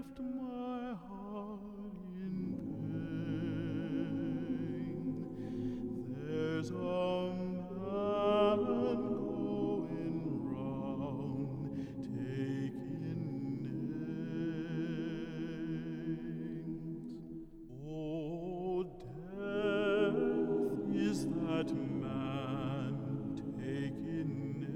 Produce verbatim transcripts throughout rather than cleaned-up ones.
left my heart in pain. There's a man going round taking names. Oh, death is that man taking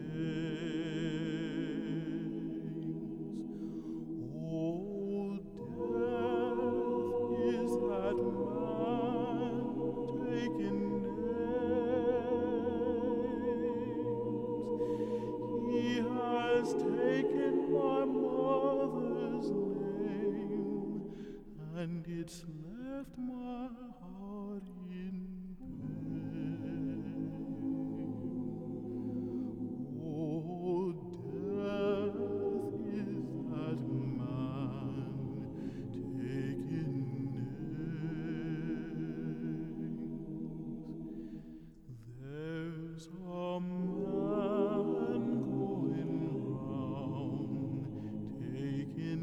names. Oh, death is that man taking names. He has taken my mother's name, and it's left my heart in pain. Oh, death is that man taking names. There's a man going round taking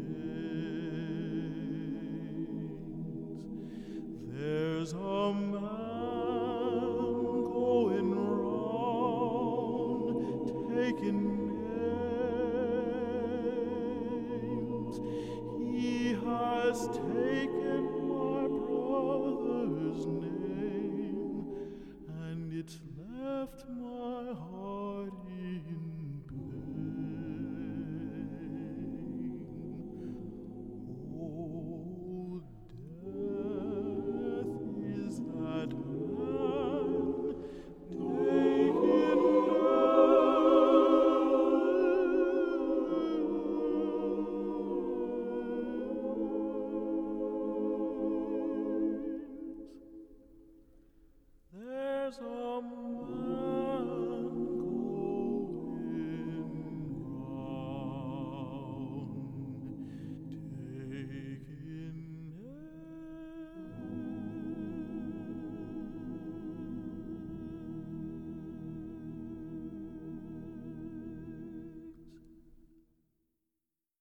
names. There's a man going round taking names. He has taken my brother's name.